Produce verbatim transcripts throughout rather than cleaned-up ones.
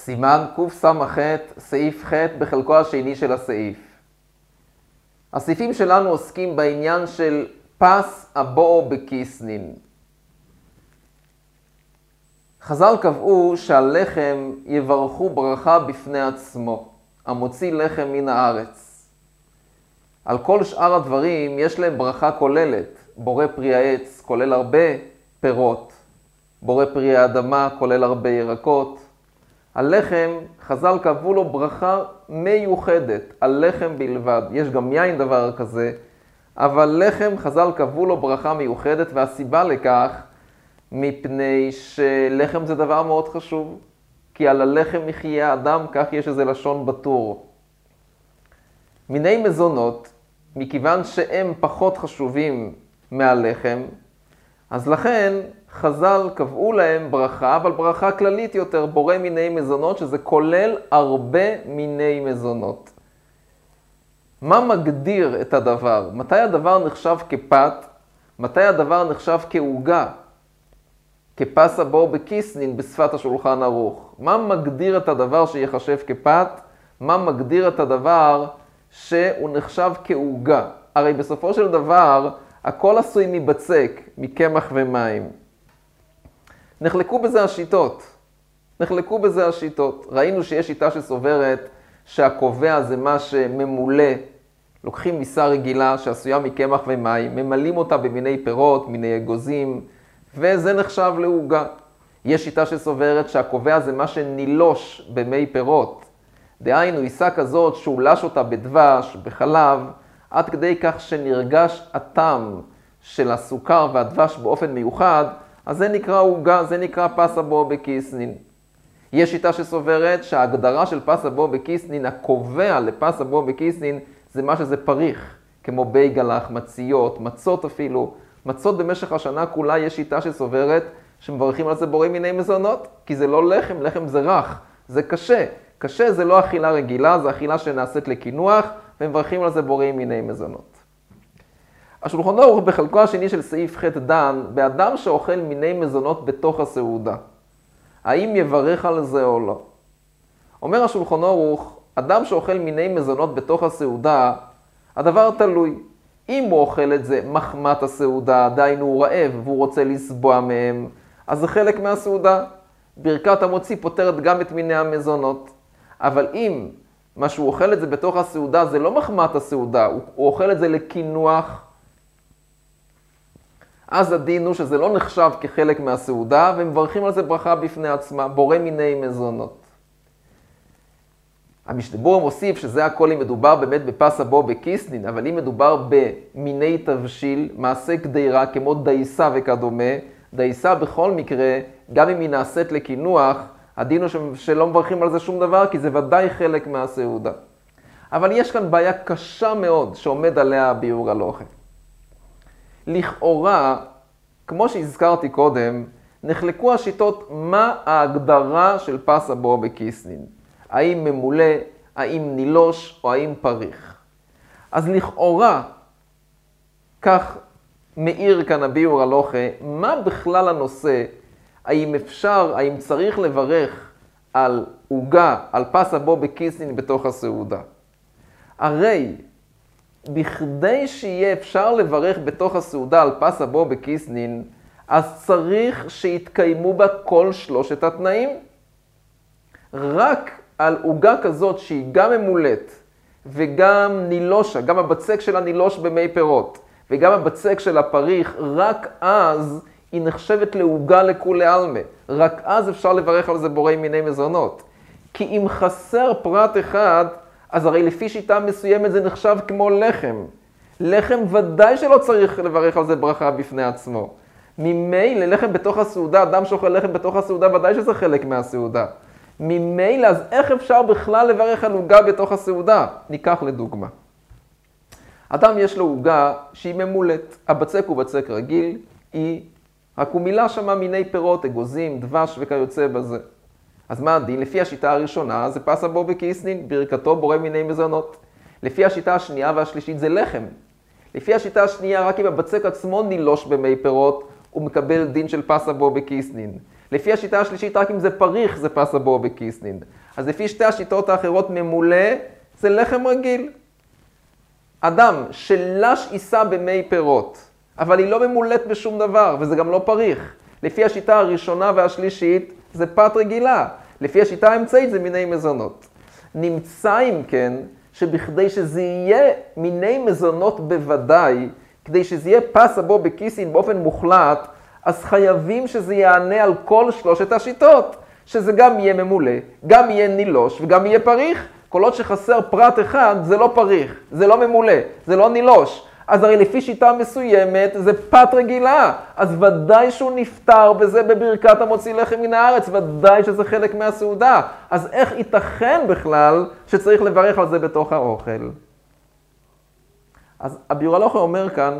סימן קס"ח, סעיף ח' בחלקו השני של הסעיף. הסעיפים שלנו עוסקים בעניין של פס הבואו בקיסנין. חז"ל קבעו שהלחם יברכו ברכה בפני עצמו, המוציא לחם מן הארץ. על כל שאר הדברים יש להם ברכה כוללת. בורא פרי העץ כולל הרבה פירות, בורא פרי האדמה כולל הרבה ירקות. הלחם, חז"ל קבעו לו ברכה מיוחדת, על לחם בלבד. יש גם יין דבר כזה, אבל לחם חז"ל קבעו לו ברכה מיוחדת, והסיבה לכך מפני שלחם זה דבר מאוד חשוב, כי על הלחם יחיה אדם, כך יש איזה לשון בטור. מיני מזונות, מכיוון שהם פחות חשובים מהלחם, אז לכן חז"ל קבעו להם ברכה, אבל ברכה כללית יותר, בורא מיני מזונות, שזה כולל הרבה מיני מזונות. מה מגדיר את הדבר? מתי הדבר נחשב כפת? מתי הדבר נחשב כעוגה? כפס הבואו בקיסנין בשפת השולחן ערוך. מה מגדיר את הדבר שיחשב כפת? מה מגדיר את הדבר שהוא נחשב כעוגה? הרי בסופו של דבר, הכל עשוי מבצק, מקמח ומים. נחלקו בזה השיטות. נחלקו בזה השיטות. ראינו שיש שיטה שסוברת שהקובע זה מה שממולא. לוקחים מיסה רגילה שעשויה מקמח ומים, ממלאים אותה במיני פירות, מיני אגוזים, וזה נחשב לעוגה. יש שיטה שסוברת שהקובע זה מה שנילוש במי פירות. דהיינו, עיסה כזאת שהולש אותה בדבש, בחלב, עד כדי כך שנרגש הטעם של הסוכר והדבש באופן מיוחד, אז זה נקרא עוגה, זה נקרא פס הבואו בקיסנין. יש שיטה שסוברת שההגדרה של פס הבואו בקיסנין, הקובע לפס הבואו בקיסנין, זה מה שזה פריך, כמו בייגלח, מציות, מצות אפילו. מצות במשך השנה כולה יש שיטה שסוברת שמברכים על זה בורא מיני מזונות, כי זה לא לחם, לחם זה רך, זה קשה. קשה זה לא אכילה רגילה, זה אכילה שנעשית לקינוח, ומברכים על זה בורא מיני מזונות. השולחן ערוך בחלקו השני של סעיף ח' דן, באדם שאוכל מיני מזונות בתוך הסעודה. האם יברך על זה או לא? אומר השולחן ערוך, אדם שאוכל מיני מזונות בתוך הסעודה, הדבר תלוי. אם הוא אוכל את זה מחמת הסעודה, דהיינו הוא רעב והוא רוצה לסבוע מהם, אז זה חלק מהסעודה. ברכת המוציא פותרת גם את מיני המזונות. אבל אם מה שהוא אוכל את זה בתוך הסעודה זה לא מחמת הסעודה, הוא, הוא אוכל את זה לקינוח, אז הדין הוא שזה לא נחשב כחלק מהסעודה, ומברכים על זה ברכה בפני עצמה, בורא מיני מזונות. המשתבור מוסיף שזה הכל אם מדובר באמת בפס הבואו בקיסנין, אבל אם מדובר במיני תבשיל, מעשה קדירה כמו דייסה וכדומה, דייסה בכל מקרה, גם אם היא נעשית לקינוח, הדין הוא שלא מברכים על זה שום דבר, כי זה ודאי חלק מהסעודה. אבל יש כאן בעיה קשה מאוד שעומד עליה הביאור הלכה. לכאורה, כמו שהזכרתי קודם, נחלקו השיטות מה ההגדרה של פס הבואו בקיסנין. האם ממולא, האם נילוש או האם פריך. אז לכאורה, כך מאיר כאן הביאור הלכה, מה בכלל הנושא, האם אפשר, האם צריך לברך על עוגה, על פס הבואו בקיסנין בתוך הסעודה. הרי, בכדי שיהיה אפשר לברך בתוך הסעודה על פס הבואו בקיסנין, אז צריך שיתקיימו בה כל שלושת התנאים. רק על עוגה כזאת שהיא גם ממולאת וגם נילושה, גם הבצק שלה נילוש במי פירות, וגם הבצק של הפריך, רק אז היא נחשבת לעוגה לכולי עלמא. רק אז אפשר לברך על זה בורא מיני מזונות. כי אם חסר פרט אחד, אז הרי לפי שיטה מסוימת זה נחשב כמו לחם. לחם ודאי שלא צריך לברך על זה ברכה בפני עצמו. ממילא לחם בתוך הסעודה, אדם שאוכל לחם בתוך הסעודה, ודאי שזה חלק מהסעודה. ממילא, אז איך אפשר בכלל לברך על עוגה בתוך הסעודה? ניקח לדוגמה. אדם יש לו עוגה שהיא ממולאת. הבצק הוא בצק רגיל, היא רק הוא מילא שמה מיני פירות, אגוזים, דבש וכיוצא בזה. אז מה הדין? לפי השיטה הראשונה זה פס הבואו בקיסנין, ברכתו בורא מיני מזונות. לפי השיטה השנייה והשלישית זה לחם. לפי השיטה השנייה, רק אם הבצק עצמו נילוש במי פירות, הוא מקבל דין של פס הבואו בקיסנין. לפי השיטה השלישית, רק אם זה פריך, זה פסה בו בקיסנין. אז לפי שתי השיטות האחרות ממולא, זה לחם רגיל. אדם שלש עיסה במי פירות, אבל היא לא ממולאת בשום דבר, וזה גם לא פריך. לפי השיטה הראשונה והשלישית, זה פת רגילה. לפי השיטה האמצעית, זה מיני מזונות. נמצא אם כן, שבכדי שזה יהיה מיני מזונות בוודאי, כדי שזה יהיה פסה בו בקיסין באופן מוחלט, אז חייבים שזה יענה על כל שלושת השיטות, שזה גם יהיה ממולא, גם יהיה נילוש וגם יהיה פריך. כל עוד שחסר פרט אחד, זה לא פריך, זה לא ממולא, זה לא נילוש. אז הרי לפי שיטה מסוימת, זה פת רגילה. אז ודאי שהוא נפטר בזה בברכת המוציא לחם מן הארץ, ודאי שזה חלק מהסעודה. אז איך ייתכן בכלל שצריך לברך על זה בתוך האוכל? אז הביאור הלכה אומר כאן,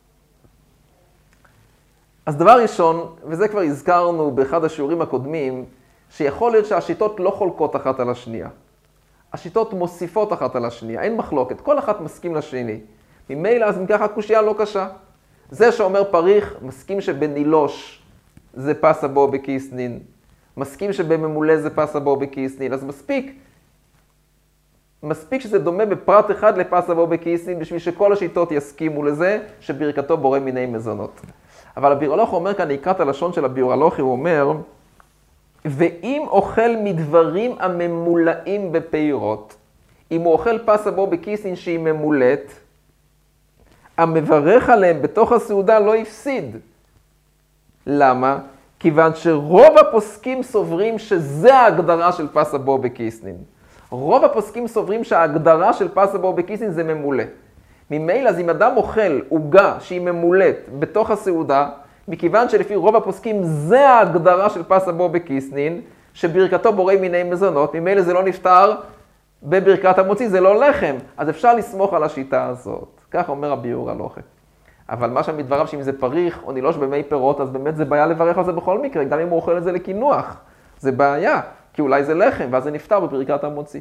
אז דבר ראשון, וזה כבר הזכרנו באחד השיעורים הקודמים, שיכול להיות שהשיטות לא חולקות אחת על השנייה. השיטות מוסיפות אחת על השנייה, אין מחלוקת, כל אחת מסכים לשני. ממילא אז מכך הקושייה לא קשה. זה שאומר פריך, מסכים שבנילוש זה פסה בו בקיסנין, מסכים שבממולא זה פסה בו בקיסנין, אז מספיק, מספיק שזה דומה בפרט אחד לפסה בו בקיסנין, בשביל שכל השיטות יסכימו לזה שברכתו בורא מיני מזונות. אבל הביאור הלכה אומר כאן, נקראת הלשון של הביאור הלכה, הוא אומר, ואם אוכל מדברים הממולאים בפירות, אם הוא אוכל פסה בו בקיסין שהיא ממולאת, המברך עליהם בתוך הסעודה לא יפסיד. למה? כיוון שרוב הפוסקים סוברים שזה ההגדרה של פסה בו בקיסין. רוב הפוסקים סוברים שההגדרה של פסה בו בקיסין זה ממולא. ממילא, אז אם אדם אוכל עוגה שהיא ממולאת בתוך הסעודה, מכיוון שלפי רוב הפוסקים זה ההגדרה של פסה בו בקיסנין, שברכתו בורא מיני מזונות, ממילא זה לא נפטר בברכת המוציא, זה לא לחם. אז אפשר לסמוך על השיטה הזאת. כך אומר הביאור הלכה. אבל מה שם מדבריו שאם זה פריך או נילוש במי פירות, אז באמת זה בעיה לברך על זה בכל מקרה, גם אם הוא אוכל את זה לקינוח. זה בעיה, כי אולי זה לחם, ואז זה נפטר בברכת המוציא.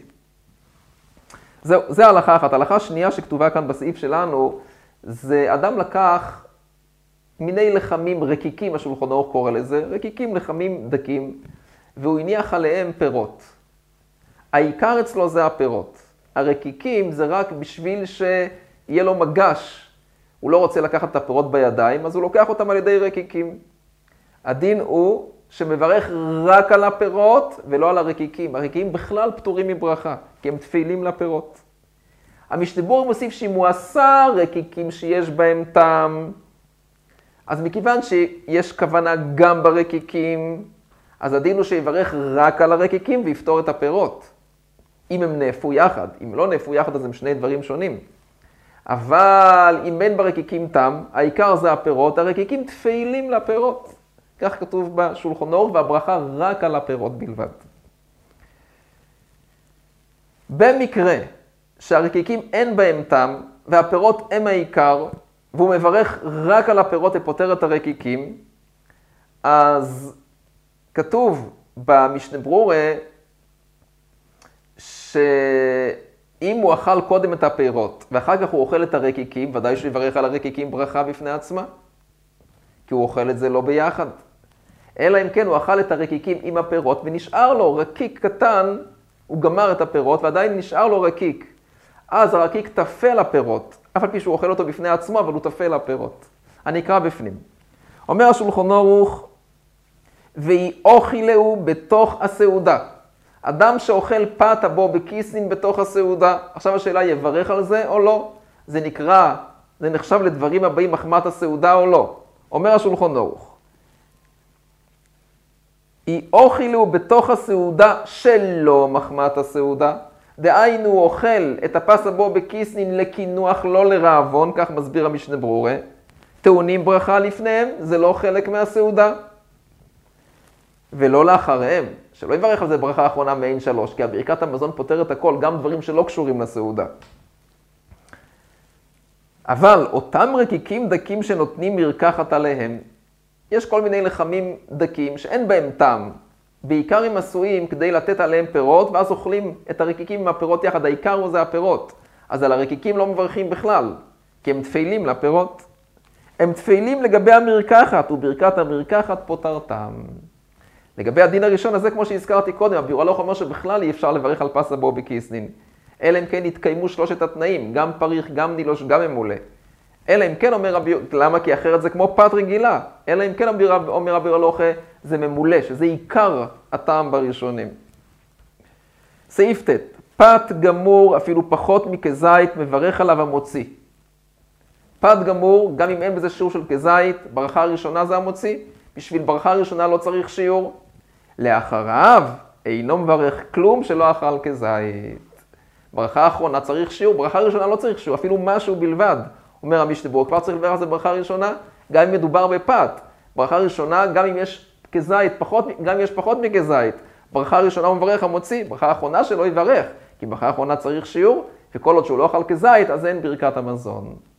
זהו, זה הלכה אחת. הלכה שנייה שכתובה כאן בסעיף שלנו, זה אדם לקח מיני לחמים רקיקים, השולחן ערוך קורא לזה, רקיקים, לחמים דקים, והוא הניח עליהם פירות. העיקר אצלו זה הפירות. הרקיקים זה רק בשביל שיהיה לו מגש. הוא לא רוצה לקחת את הפירות בידיים, אז הוא לוקח אותם על ידי רקיקים. הדין הוא שמברך רק על הפירות ולא על הרקיקים. הרקיקים בכלל פטורים מברכה, כי הם תפילים לפירות. המשנה ברורה מוסיף שאם הוא עשה רקיקים שיש בהם טעם, אז מכיוון שיש כוונה גם ברקיקים, אז הדין הוא שיברך רק על הרקיקים ויפתור את הפירות. אם הם נאפו יחד, אם לא נאפו יחד אז הם שני דברים שונים. אבל אם אין ברקיקים טעם, העיקר זה הפירות, הרקיקים תפילים לפירות. כך כתוב בשולחן ערוך, והברכה רק על הפירות בלבד. במקרה שהרקיקים אין בהם טעם, והפירות הם העיקר, והוא מברך רק על הפירות ופותר את הרקיקים, אז כתוב במשנה ברורה, שאם הוא אכל קודם את הפירות, ואחר כך הוא אוכל את הרקיקים, ודאי שהוא יברך על הרקיקים ברכה בפני עצמה, כי הוא אוכל את זה לא ביחד. אלא אם כן הוא אכל את הרקיקים עם הפירות, ונשאר לו רקיק קטן, הוא גמר את הפירות, ועדיין נשאר לו רקיק. אז הרקיק תפל הפירות, אף על פי שהוא אוכל אותו בפני עצמו, אבל הוא תפל הפירות. אני אקרא בפנים. אומר השולחן ערוך, והיא אוכילהו בתוך הסעודה. אדם שאוכל פת בו בקיסין בתוך הסעודה, עכשיו השאלה יברך על זה או לא? זה נקרא, זה נחשב לדברים הבאים מחמת הסעודה או לא? אומר השולחן ערוך. היא אוכילו בתוך הסעודה שלא מחמת הסעודה. דהיינו הוא אוכל את הפס בו בקיסין לקינוח לא לרעבון, כך מסביר המשנה ברורה. טעונים ברכה לפניהם, זה לא חלק מהסעודה. ולא לאחריהם, שלא יברך על זה ברכה האחרונה מעין שלוש, כי הברכת המזון פותרת הכל, גם דברים שלא קשורים לסעודה. אבל אותם רקיקים דקים שנותנים מרקחת עליהם, יש כל מיני לחמים דקים שאין בהם טעם, בעיקר הם עשויים כדי לתת עליהם פירות, ואז אוכלים את הרקיקים עם הפירות יחד, העיקר הוא זה הפירות. אז על הרקיקים לא מברכים בכלל, כי הם תפילים לפירות. הם תפילים לגבי המרקחת, וברכת המרקחת פותר טעם. לגבי הדין הראשון הזה, כמו שהזכרתי קודם, הביאור הלוך אומר שבכלל אי אפשר לברך על פס הבו בכיסנין. אלא אם כן התקיימו שלושת התנאים, גם פריך, גם נילוש, גם ממולא. אלא אם כן אומר הביאור, למה? כי אחרת זה כמו פת רגילה. אלא אם כן אומר הביאור הלוך זה ממולא, שזה עיקר הטעם בראשונים. סעיף ט', פת גמור, אפילו פחות מכזית, מברך עליו המוציא. פת גמור, גם אם אין בזה שיעור של כזית, ברכה הראשונה זה המוציא, בשביל ברכה הראשונה לא צריך שיעור. לאחריו, אינו מברך כלום שלא אכל כזית. ברכה האחרונה צריך שיעור, ברכה הראשונה לא צריך שיעור, אפילו משהו בלבד. אומר המשנה ברורה, כבר צריך לברך על זה ברכה הראשונה, גם אם מדובר בפת. ברכה ראשונה, גם אם יש כזית, פחות, גם אם יש פחות מכזית. ברכה הראשונה הוא מברך המוציא, ברכה האחרונה שלו יברך, כי ברכה האחרונה צריך שיעור, וכל עוד שהוא לא אכל כזית, אז אין ברכת המזון.